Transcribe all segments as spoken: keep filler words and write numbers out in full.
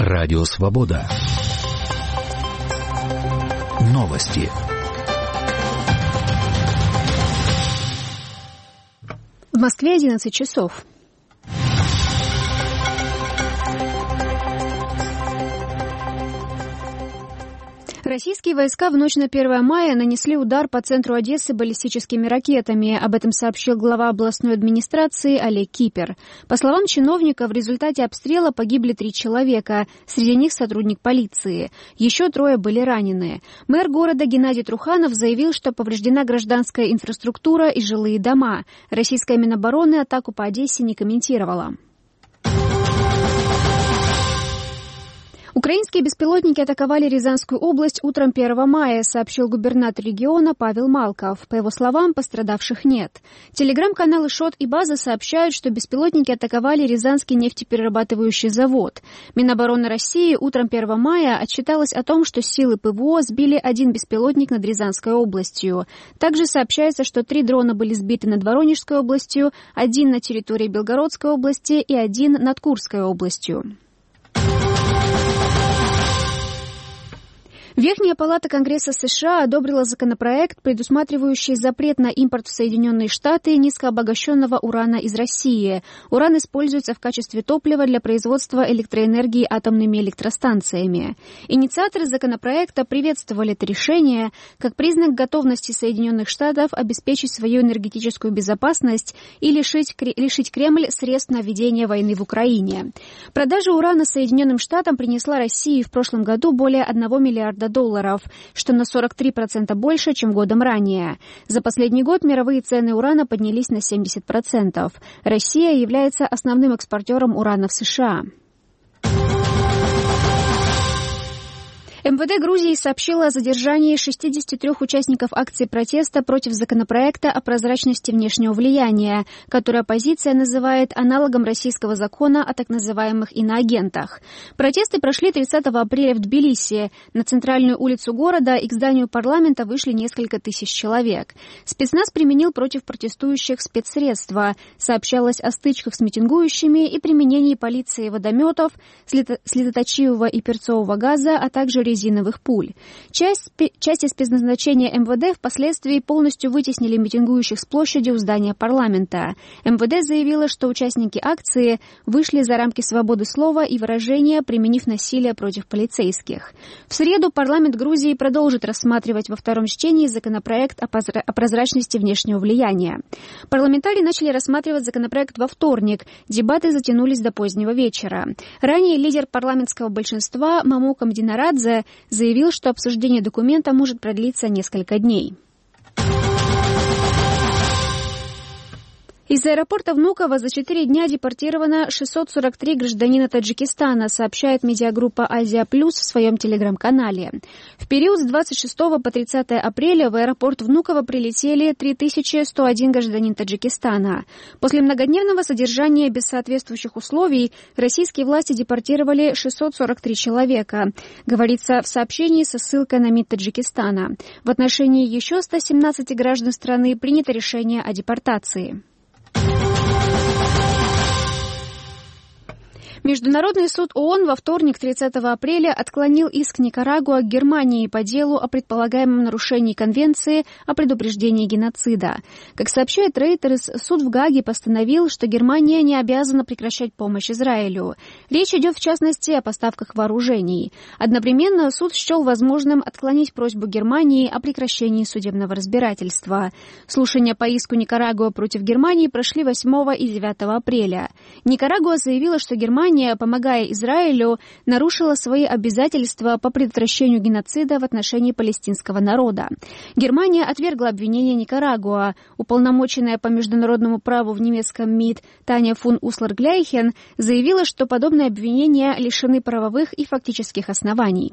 Радио Свобода. Новости. В Москве одиннадцать часов. Российские войска в ночь на первое мая нанесли удар по центру Одессы баллистическими ракетами. Об этом сообщил глава областной администрации Олег Кипер. По словам чиновника, в результате обстрела погибли три человека, среди них сотрудник полиции. Еще трое были ранены. Мэр города Геннадий Труханов заявил, что повреждена гражданская инфраструктура и жилые дома. Российская Минобороны атаку по Одессе не комментировала. Украинские беспилотники атаковали Рязанскую область утром первого мая, сообщил губернатор региона Павел Малков. По его словам, пострадавших нет. Телеграм-каналы ШОТ и База сообщают, что беспилотники атаковали Рязанский нефтеперерабатывающий завод. Минобороны России утром первого мая отчиталась о том, что силы ПВО сбили один беспилотник над Рязанской областью. Также сообщается, что три дрона были сбиты над Воронежской областью, один на территории Белгородской области и один над Курской областью. Верхняя палата Конгресса США одобрила законопроект, предусматривающий запрет на импорт в Соединенные Штаты низкообогащенного урана из России. Уран используется в качестве топлива для производства электроэнергии атомными электростанциями. Инициаторы законопроекта приветствовали это решение как признак готовности Соединенных Штатов обеспечить свою энергетическую безопасность и лишить, лишить Кремль средств на ведение войны в Украине. Продажа урана Соединенным Штатам принесла России в прошлом году более одного миллиарда долларов, что на сорок три процента больше, чем годом ранее. За последний год мировые цены урана поднялись на семьдесят процентов. Россия является основным экспортером урана в США. МВД Грузии сообщило о задержании шестидесяти трёх участников акции протеста против законопроекта о прозрачности внешнего влияния, который оппозиция называет аналогом российского закона о так называемых иноагентах. Протесты прошли тридцатого апреля в Тбилиси. На центральную улицу города и к зданию парламента вышли несколько тысяч человек. Спецназ применил против протестующих спецсредства. Сообщалось о стычках с митингующими и применении полиции водометов, слезоточивого и перцового газа, а также резиновых пуль. Часть, части спецназначения МВД впоследствии полностью вытеснили митингующих с площади у здания парламента. МВД заявило, что участники акции вышли за рамки свободы слова и выражения, применив насилие против полицейских. В среду парламент Грузии продолжит рассматривать во втором чтении законопроект о прозрачности внешнего влияния. Парламентарии начали рассматривать законопроект во вторник. Дебаты затянулись до позднего вечера. Ранее лидер парламентского большинства Мамука Мдинарадзе заявил, что обсуждение документа может продлиться несколько дней. Из аэропорта Внуково за четыре дня депортировано шестьсот сорок три гражданина Таджикистана, сообщает медиагруппа «Азия Плюс» в своем телеграм-канале. В период с двадцать шестого по тридцатое апреля в аэропорт Внуково прилетели три тысячи сто один гражданин Таджикистана. После многодневного содержания без соответствующих условий российские власти депортировали шестьсот сорок три человека, говорится в сообщении со ссылкой на МИД Таджикистана. В отношении еще ста семнадцати граждан страны принято решение о депортации. Международный суд ООН во вторник, тридцатого апреля, отклонил иск Никарагуа к Германии по делу о предполагаемом нарушении Конвенции о предупреждении геноцида. Как сообщает Reuters, суд в Гааге постановил, что Германия не обязана прекращать помощь Израилю. Речь идет, в частности, о поставках вооружений. Одновременно суд счел возможным отклонить просьбу Германии о прекращении судебного разбирательства. Слушания по иску Никарагуа против Германии прошли восьмого и девятого апреля. Никарагуа заявила, что Германия, помогая Израилю, нарушила свои обязательства по предотвращению геноцида в отношении палестинского народа. Германия отвергла обвинения Никарагуа. Уполномоченная по международному праву в немецком МИД Таня фун Услер-Гляйхен заявила, что подобные обвинения лишены правовых и фактических оснований.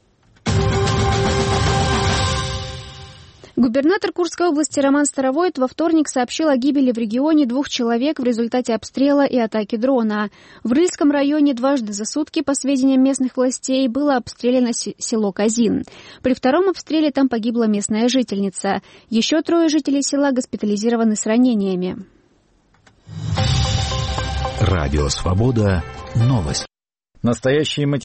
Губернатор Курской области Роман Старовойт во вторник сообщил о гибели в регионе двух человек в результате обстрела и атаки дрона. В Рыльском районе дважды за сутки, по сведениям местных властей, было обстреляно село Казин. При втором обстреле там погибла местная жительница. Еще трое жителей села госпитализированы с ранениями. Радио Свобода. Новости. Настоящие